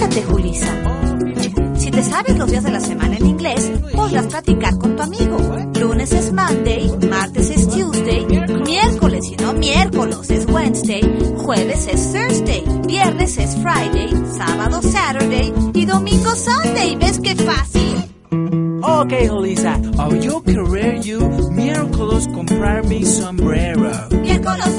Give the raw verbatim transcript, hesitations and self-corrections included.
Fíjate, Julissa, si te sabes los días de la semana en inglés, podrás practicar con tu amigo. Lunes es Monday, martes es Tuesday, miércoles y no miércoles es Wednesday, jueves es Thursday, viernes es Friday, sábado Saturday y domingo Sunday. ¿Ves qué fácil? Okay, Julissa, oh, yo querer you miércoles comprar mi sombrero. Miércoles